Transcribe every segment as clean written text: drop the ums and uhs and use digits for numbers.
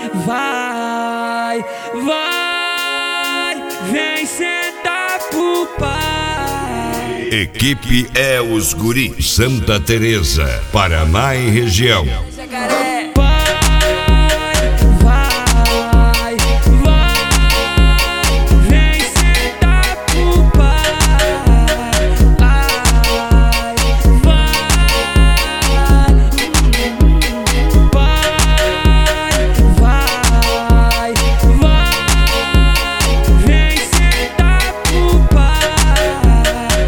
vai, vai, vem sentar pro pai. Equipe é os Guri, Santa Teresa, Paraná e região. Jacaré. Vai, vem sentar pro pai. Vai, vem sentar pro pai.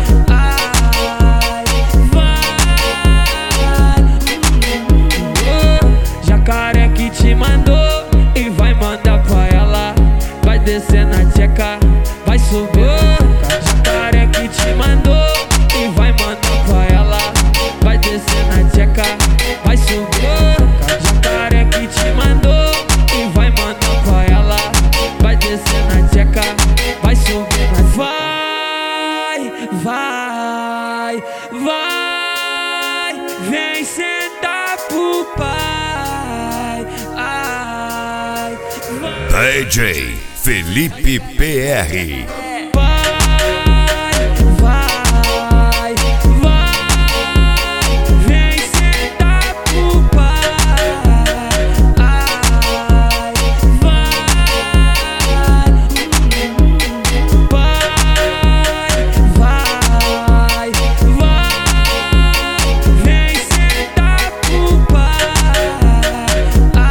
Jacaré que te mandou e vai mandar pra ela. Vai descer na tcheca, vai subir. Jacaré que te mandou e vai mandar pra ela. Vai descer na tcheca, vai subir. Jacaré que te mandou e vai mandar pra ela. Vai descer na tcheca, vai subir. Vai, vem sentar pro pai. DJ Felipe PR. Vai, vem sentar pro pai. Vai, vem sentar pro pai.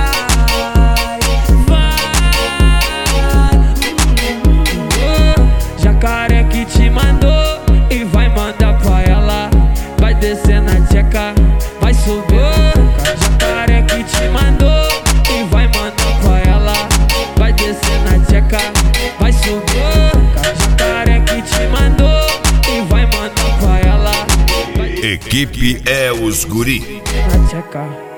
Jacaré que te mandou e vai mandar pra ela. Vai descer na tcheca, vai subir. Jacaré que te mandou e vai mandar pra ela. Vai descer na tcheca, vai subir. Jacaré que te mandou e vai mandar pra ela. Equipe é os Guri. Na tcheca.